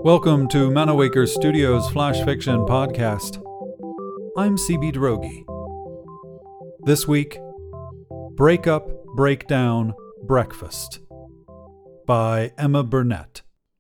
Welcome to Manawaker Studios Flash Fiction Podcast. I'm CB Drogi. This week, Breakup, Breakdown, Breakfast by Emma Burnett.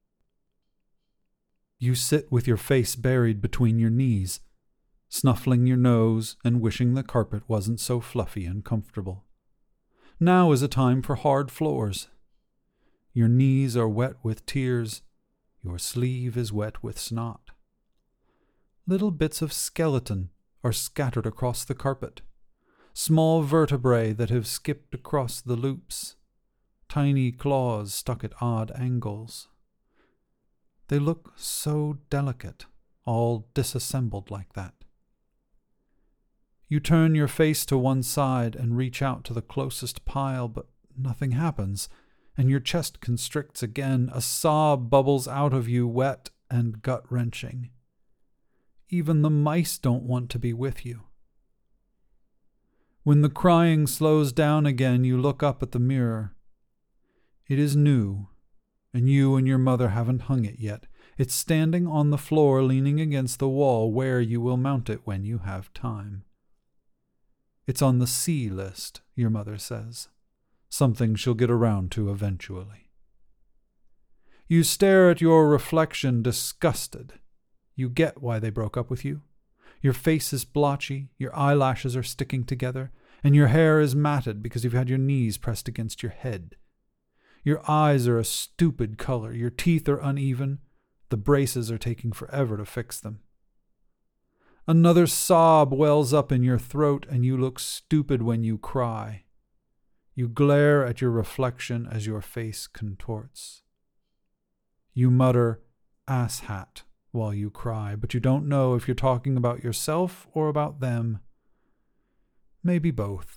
You sit with your face buried between your knees, snuffling your nose and wishing the carpet wasn't so fluffy and comfortable. Now is a time for hard floors. Your knees are wet with tears. Your sleeve is wet with snot. Little bits of skeleton are scattered across the carpet, small vertebrae that have skipped across the loops, tiny claws stuck at odd angles. They look so delicate, all disassembled like that. You turn your face to one side and reach out to the closest pile, but nothing happens, and your chest constricts again. A sob bubbles out of you, wet and gut-wrenching. Even the mice don't want to be with you. When the crying slows down again, you look up at the mirror. It is new, and you and your mother haven't hung it yet. It's standing on the floor, leaning against the wall, where you will mount it when you have time. It's on the C list, your mother says. Something she'll get around to eventually. You stare at your reflection, disgusted. You get why they broke up with you. Your face is blotchy, your eyelashes are sticking together, and your hair is matted because you've had your knees pressed against your head. Your eyes are a stupid color, your teeth are uneven, the braces are taking forever to fix them. Another sob wells up in your throat, and you look stupid when you cry. You glare at your reflection as your face contorts. You mutter, "asshat," while you cry, but you don't know if you're talking about yourself or about them. Maybe both.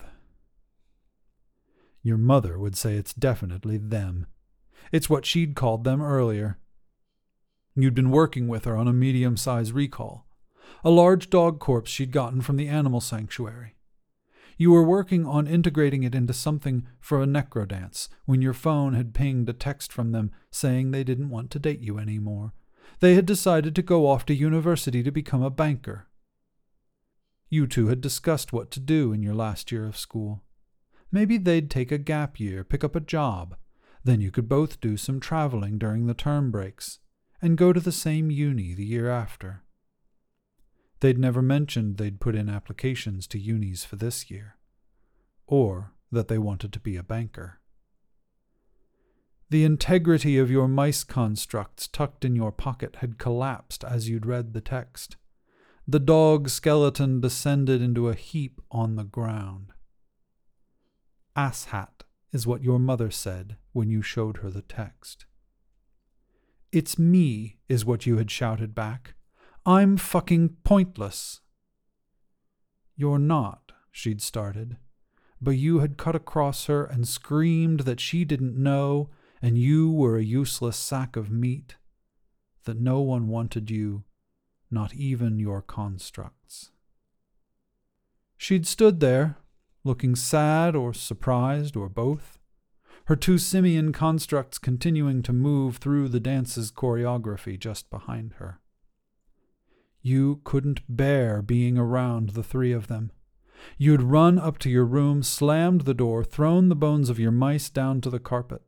Your mother would say it's definitely them. It's what she'd called them earlier. You'd been working with her on a medium-sized recall, a large dog corpse she'd gotten from the animal sanctuary. You were working on integrating it into something for a necrodance when your phone had pinged a text from them saying they didn't want to date you anymore. They had decided to go off to university to become a banker. You two had discussed what to do in your last year of school. Maybe they'd take a gap year, pick up a job. Then you could both do some traveling during the term breaks and go to the same uni the year after. They'd never mentioned they'd put in applications to unis for this year, or that they wanted to be a banker. The integrity of your mice constructs tucked in your pocket had collapsed as you'd read the text. The dog skeleton descended into a heap on the ground. "Asshat" is what your mother said when you showed her the text. "It's me," is what you had shouted back. "I'm fucking pointless." "You're not," she'd started, but you had cut across her and screamed that she didn't know and you were a useless sack of meat, that no one wanted you, not even your constructs. She'd stood there, looking sad or surprised or both, her two simian constructs continuing to move through the dance's choreography just behind her. You couldn't bear being around the three of them. You'd run up to your room, slammed the door, thrown the bones of your mice down to the carpet.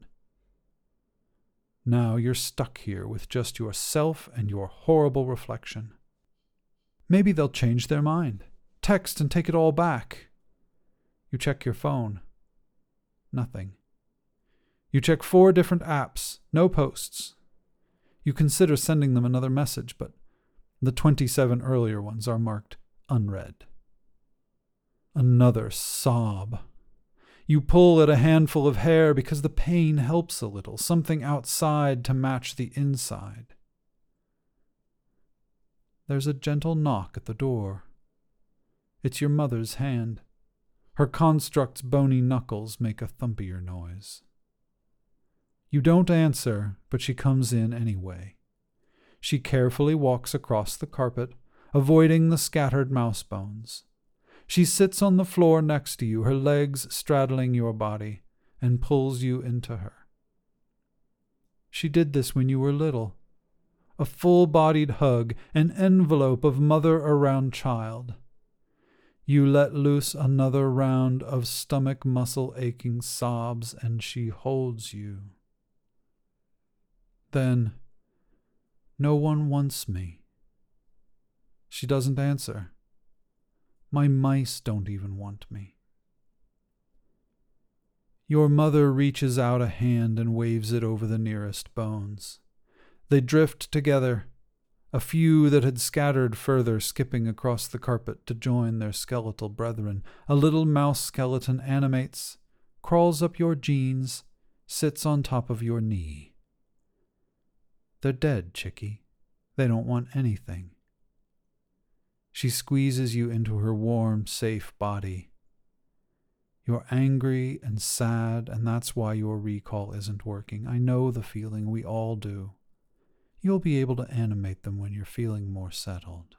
Now you're stuck here with just yourself and your horrible reflection. Maybe they'll change their mind, text and take it all back. You check your phone. Nothing. You check 4 different apps, no posts. You consider sending them another message, but the 27 earlier ones are marked unread. Another sob. You pull at a handful of hair because the pain helps a little, something outside to match the inside. There's a gentle knock at the door. It's your mother's hand. Her construct's bony knuckles make a thumpier noise. You don't answer, but she comes in anyway. She carefully walks across the carpet, avoiding the scattered mouse bones. She sits on the floor next to you, her legs straddling your body, and pulls you into her. She did this when you were little. a full-bodied hug, an envelope of mother around child. You let loose another round of stomach muscle-aching sobs, and she holds you. Then, "No one wants me." She doesn't answer. "My mice don't even want me." Your mother reaches out a hand and waves it over the nearest bones. They drift together, a few that had scattered further skipping across the carpet to join their skeletal brethren. A little mouse skeleton animates, crawls up your jeans, sits on top of your knee. "They're dead, Chickie. They don't want anything." She squeezes you into her warm, safe body. You're angry and sad, and that's why your recall isn't working. I know the feeling, we all do. You'll be able to animate them when you're feeling more settled.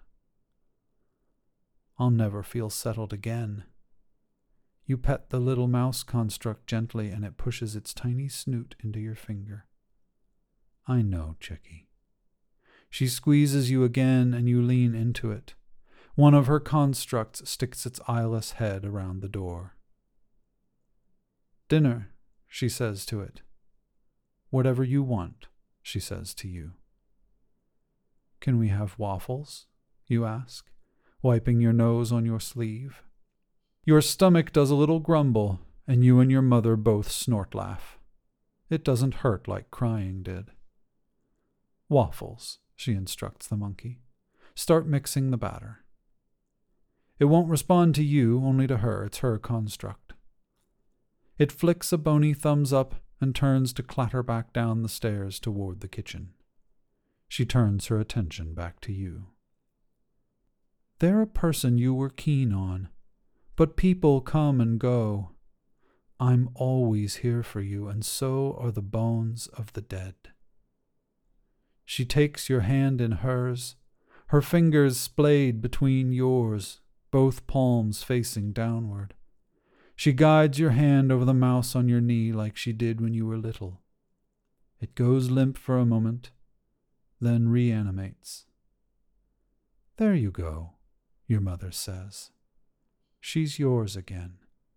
I'll never feel settled again. You pet the little mouse construct gently, and it pushes its tiny snoot into your finger. I know, Chickie. She squeezes you again, and you lean into it. One of her constructs sticks its eyeless head around the door. "Dinner," she says to it. "Whatever you want," she says to you. "Can we have waffles?" you ask, wiping your nose on your sleeve. Your stomach does a little grumble, and you and your mother both snort-laugh. It doesn't hurt like crying did. "Waffles," she instructs the monkey. "Start mixing the batter." It won't respond to you, only to her. It's her construct. It flicks a bony thumbs up and turns to clatter back down the stairs toward the kitchen. She turns her attention back to you. "They're a person you were keen on, but people come and go. I'm always here for you, and so are the bones of the dead." She takes your hand in hers, her fingers splayed between yours, both palms facing downward. She guides your hand over the mouse on your knee like she did when you were little. It goes limp for a moment, then reanimates. "There you go," your mother says. "She's yours again."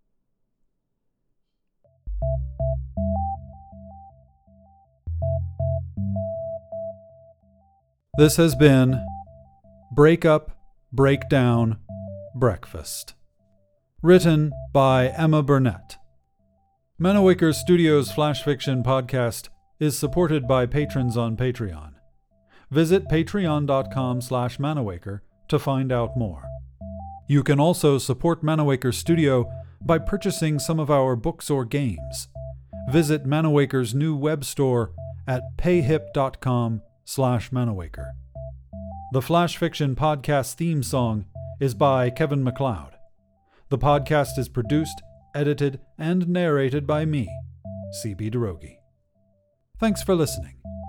This has been Break Up, Break Down, Breakfast. Written by Emma Burnett. Manawaker Studios Flash Fiction Podcast is supported by patrons on Patreon. Visit patreon.com/Manawaker to find out more. You can also support Manawaker Studio by purchasing some of our books or games. Visit Manawaker's new web store at payhip.com/Manawaker. The Flash Fiction Podcast theme song is by Kevin MacLeod. The podcast is produced, edited, and narrated by me, C.B. Derogi. Thanks for listening.